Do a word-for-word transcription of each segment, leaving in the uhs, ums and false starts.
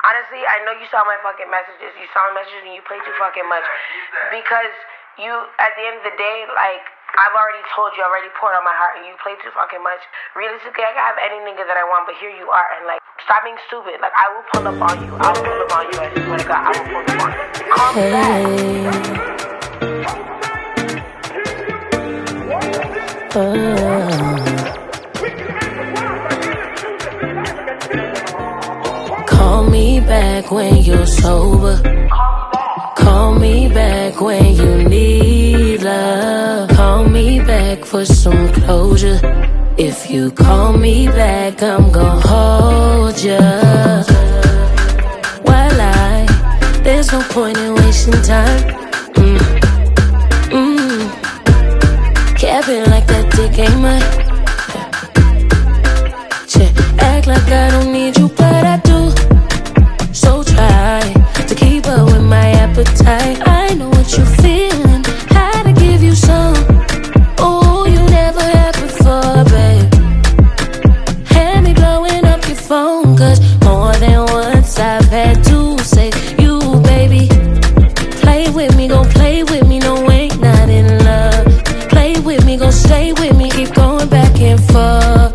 Honestly, I know you saw my fucking messages. You saw my messages and you play too fucking much. Because you, at the end of the day, like, I've already told you, I already poured on my heart, and you play too fucking much. Realistically, I can have any nigga that I want, but here you are, and like, stop being stupid. Like, I will pull up on you. I will pull up on you. I swear to God, I will pull up on you. Call me back. Uh, call me back when you're sober. Call me back when you need love. Call me back for some closure. If you call me back, I'm gon' hold ya. Why lie? There's no point in wasting time. Mm. Mm. Capping like that dick ain't mine. Yeah. Act like I don't need you, but I do. So try to keep up with my appetite. I know what you're feeling, how to give you some. Oh, you never had before, babe. Had me blowing up your phone, cause more than once I've had to say, you, baby. Play with me, gon' play with me, no, ain't not in love. Play with me, gon' stay with me, keep going back and forth.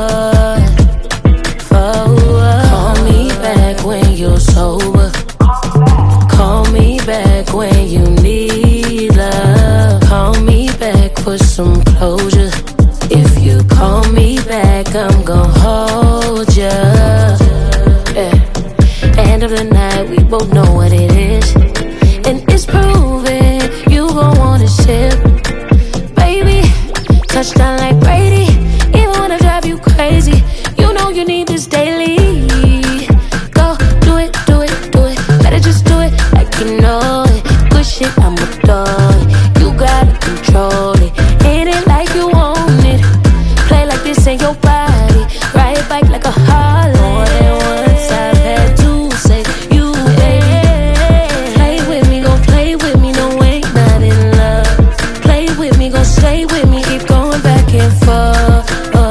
Call me back when you're sober. Call me back when you need love. Call me back for some closure. If you call me back, I'm gon' hold ya. Yeah. End of the night, we both know what it is, and it's proven you gon' wanna sip. Baby, touchdown like Brady, even wanna drive you crazy. You know you need this daily. Go, do it, do it, do it. Better just do it like you know it. Good shit, I'm adoring. You gotta control it. Hit it like you want it. Play like this ain't your body. Ride it back like a Harley. More than once I've had to say, you, baby. Play with me, gon' play with me, no, ain't not in love. Play with me, gon' stay with me, keep going back and forth.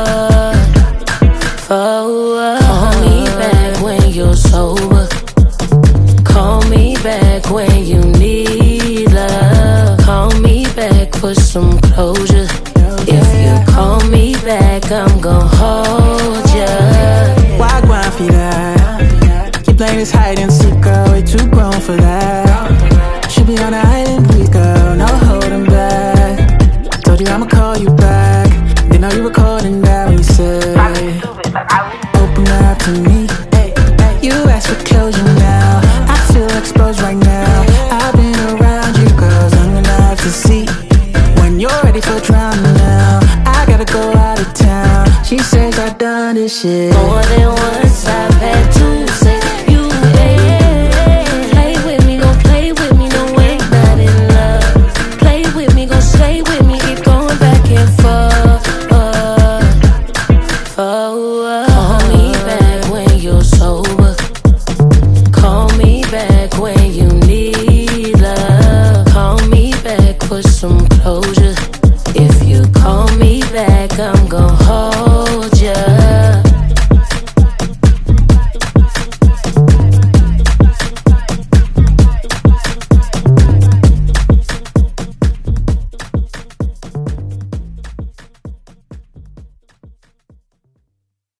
Call me back when you're sober. Call me back when you need love. Call me back for some closure. If you call me back, I'm gon' hold ya. Why grind for that? You playing this hide and seek, girl, way too grown for that. Should be on the island, please, girl, no holding back. Told you I'ma call you back. Didn't know you were calling that when you said open up to me. You asked for closure now. I feel exposed right now. I've been around you, girls, long enough to see when you're ready for drama now. I gotta go out of town. She says I've done this shit more